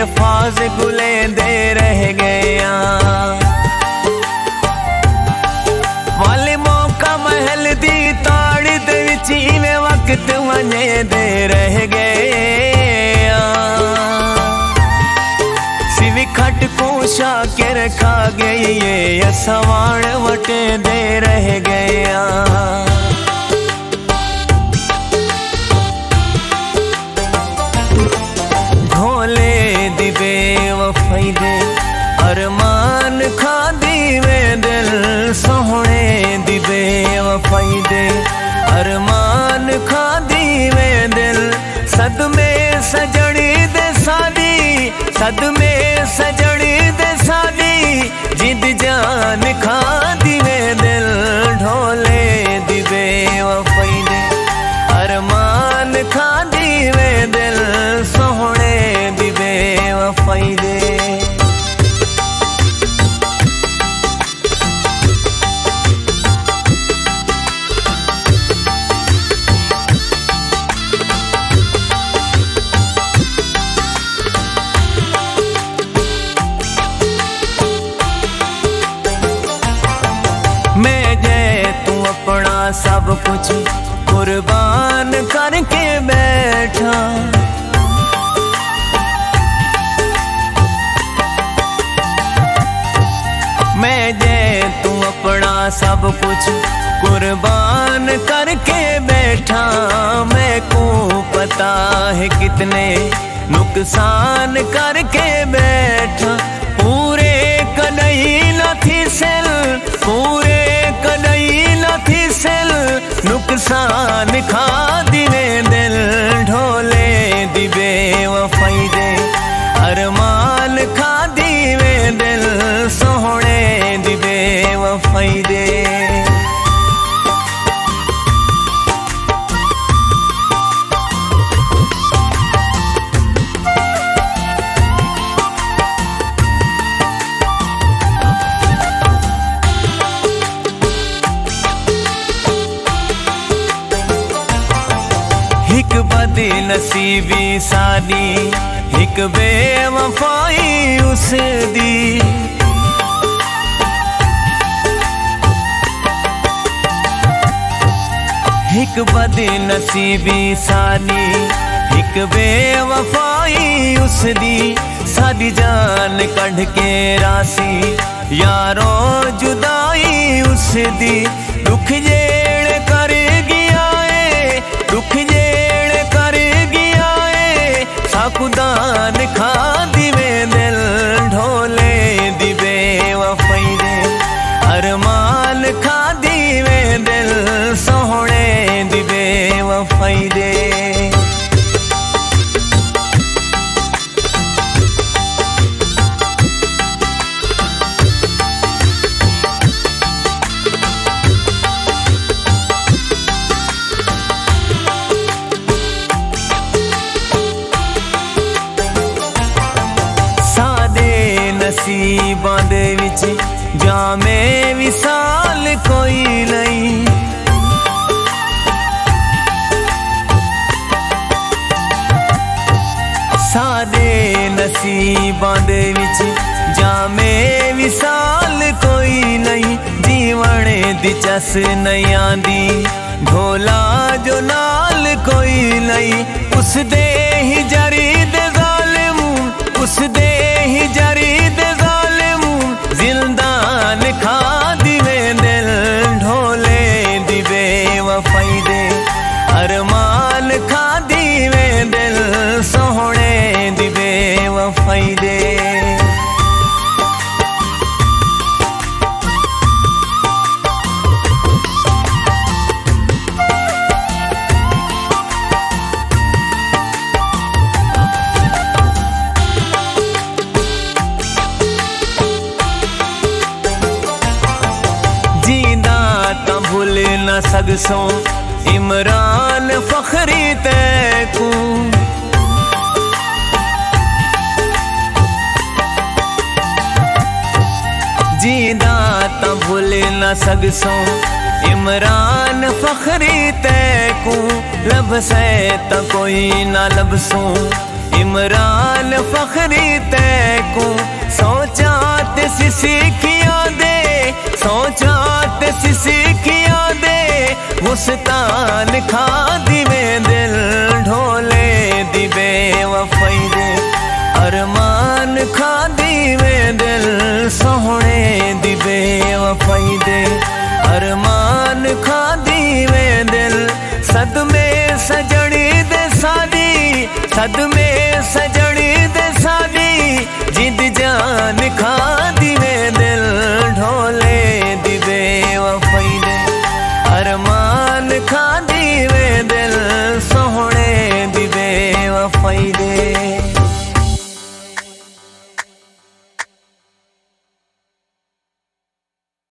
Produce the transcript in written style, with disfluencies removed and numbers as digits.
अल्फाज गुले दे रह गया। वाले मौका महल दी ताड़ दे विच इवें वक्त वने दे रह गया। सिवी खट को शाकिर खा गई ये असवाण वटे दे रह गया। ढोले दी बेवफाई दे अरमान खा दीवे दिल सोहणे दी बेवफाई दे अरमान खा दीवे दिल। सदमे सजड़ी दे सादी सदमे सजड़ी दे सादी जिद जान खा दीवे दिल। ढोले दी बेवफाई दे अरमान खा दीवे दिल सोहणे दी बेवफाई दे। मैं जय तू अपना सब कुछ कुर्बान करके बैठा। मैं जय तू अपना सब कुछ कुर्बान करके बैठा। मैं को पता है कितने नुकसान करके बैठा। पूरे कदई न थी सेल पूरे कदई न थी सेल नुकसान खा दिवे दिल। ढोले दी बेवफाई दे अरमान खा दीवे दिल सोहणे दी बेवफाई दे। हिक बदी नसीबी सादी हिक बेवफाई उस दी। हिक बदी नसीबी सादी हिक बेवफाई उस दी। सादी जान कढ़ के रासी यारों जुदाई उस दी। दुख जेड़ कर गया है दुख जेड़ कर गया है साकुदान खा दिवे दिल। ढोले दी बेवफाई दे अरमान खा दीवे दिल सोहणे दी बेवफाई दे। नसीबां दे विच जामे विसाल कोई नहीं। सादे नसीबां दे विच जामे विसाल कोई नहीं। जीवने दी चस नहीं आंदी ढोला जो नाल कोई नहीं। उस दे ही जरी दे जालिम उस दे ही जरी दे जालिम जिंदान खा दिवे दिल। ढोले दी बेवफाई दे अरमान खा दीवे दिल सोहणे दी बेवफाई दे। जींदा ता भूल न सकसो इमरान फखरी तैकू। जींदा ता भूल न सकसो इमरान फखरी तैकू। लब से ता कोई ना लबसो इमरान फखरी तैकू सोचा ते सिसिखिया दे, सोचा ते सिसिखिया दे गुस्तान खा दिवे दिल ढोले दी बेवफाई दे, अरमान खा दिवे दिल सोहने दी बेवफाई दे, अरमान खा दिवे दिल सदमे सजड़ी दे सादी सदमे